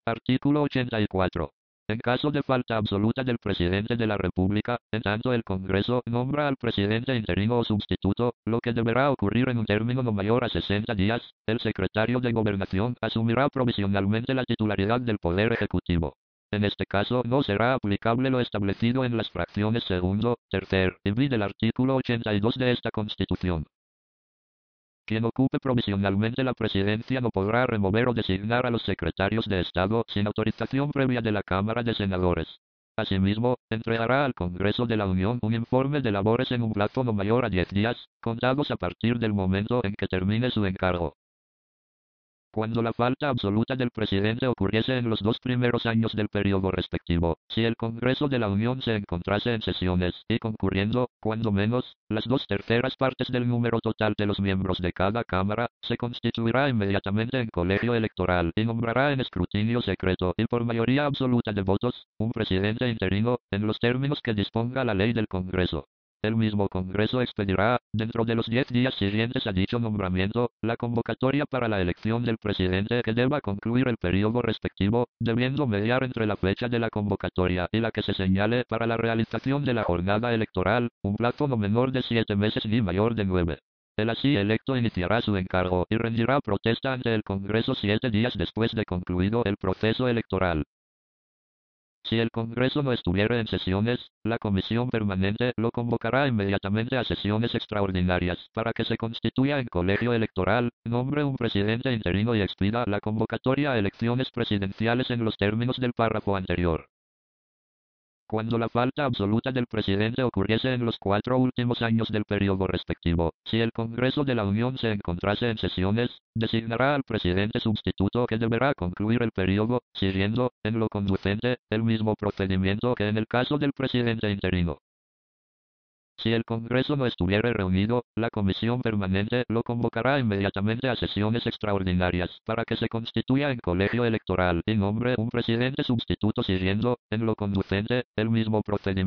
Artículo 84. En caso de falta absoluta del presidente de la República, en tanto el Congreso nombra al presidente interino o sustituto, lo que deberá ocurrir en un término no mayor a 60 días, el secretario de Gobernación asumirá provisionalmente la titularidad del Poder Ejecutivo. En este caso no será aplicable lo establecido en las fracciones segundo, tercer y bi del artículo 82 de esta Constitución. Quien ocupe provisionalmente la presidencia no podrá remover o designar a los secretarios de Estado sin autorización previa de la Cámara de Senadores. Asimismo, entregará al Congreso de la Unión un informe de labores en un plazo no mayor a 10 días, contados a partir del momento en que termine su encargo. Cuando la falta absoluta del presidente ocurriese en los 2 primeros años del periodo respectivo, si el Congreso de la Unión se encontrase en sesiones, y concurriendo, cuando menos, las 2/3 del número total de los miembros de cada Cámara, se constituirá inmediatamente en colegio electoral y nombrará en escrutinio secreto y por mayoría absoluta de votos, un presidente interino, en los términos que disponga la ley del Congreso. El mismo Congreso expedirá, dentro de los 10 días siguientes a dicho nombramiento, la convocatoria para la elección del presidente que deba concluir el periodo respectivo, debiendo mediar entre la fecha de la convocatoria y la que se señale para la realización de la jornada electoral, un plazo no menor de 7 meses ni mayor de 9. El así electo iniciará su encargo y rendirá protesta ante el Congreso 7 días después de concluido el proceso electoral. Si el Congreso no estuviera en sesiones, la Comisión Permanente lo convocará inmediatamente a sesiones extraordinarias para que se constituya en colegio electoral, nombre un presidente interino y expida la convocatoria a elecciones presidenciales en los términos del párrafo anterior. Cuando la falta absoluta del presidente ocurriese en los 4 últimos años del periodo respectivo, si el Congreso de la Unión se encontrase en sesiones, designará al presidente sustituto que deberá concluir el periodo, siguiendo, en lo conducente, el mismo procedimiento que en el caso del presidente interino. Si el Congreso no estuviera reunido, la Comisión Permanente lo convocará inmediatamente a sesiones extraordinarias para que se constituya en colegio electoral y nombre un presidente sustituto siguiendo, en lo conducente, el mismo procedimiento.